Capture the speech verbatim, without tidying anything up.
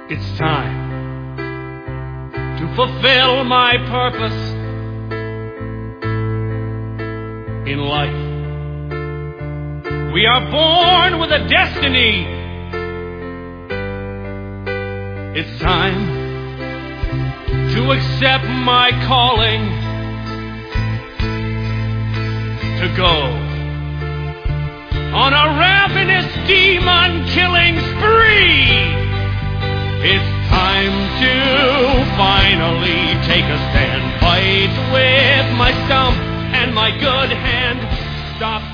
It's time to fulfill my purpose in life. We are born with a destiny. It's time to accept my calling to go on a ravenous demon-killing spree. It's time to finally take a stand, fight with my stump and my good hand. Stop